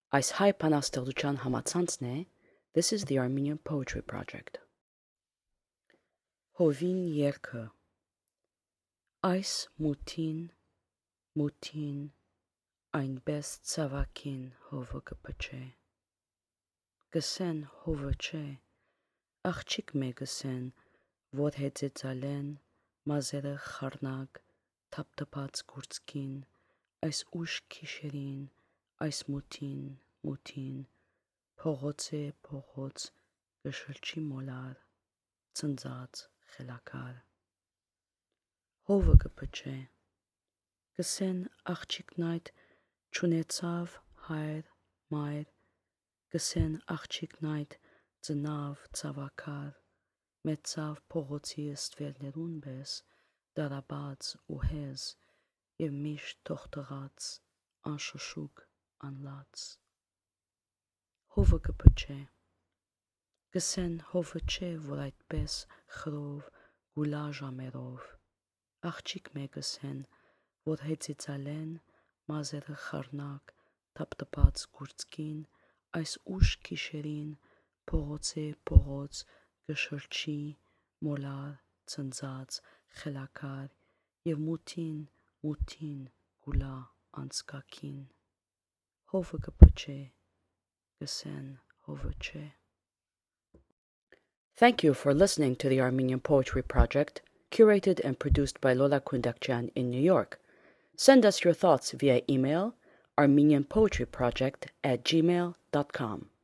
Այս հայ բանաստեղծության համացանցն է This is the Armenian Poetry Project. Հովին երգը Այս մութին այնպես ցավակին հովը կփչե Գսեն հովը չէ աղջիկ մեգսեն որ հեծեցալեն մազերը խառնակ թափթփած գուրցքին այս ուշ քիշերին այս մութին փողոց գշրջի մոլար ցնծած խելակար հովը կփչե գսեն աղջիկն այդ չունեցավ հայր մայր գսեն աղջիկն այդ ծնավ ցավակար մեծավ փողոցի ստվերներուն պես դարաբաց ու հեզ եւ միշտ թողտղած անշշուկ անլաց հովը կփչե գսեն հովը չէ որ այդպես խրով գուլա ժամերով աղջիկ մեգսեն որ հեծիծալեն մազերը խառնակ թափթփած գուրցքին այս ուշ քիշերին փողոց գշրջի մոլար ցնծած խելակար եւ մութին գուլա անցկակին հովը կփչե գսեն հովը չէ Thank you for listening to the Armenian Poetry Project, curated and produced by Lola Kundakjian in New York. Send us your thoughts via email armenianpoetryproject@gmail.com.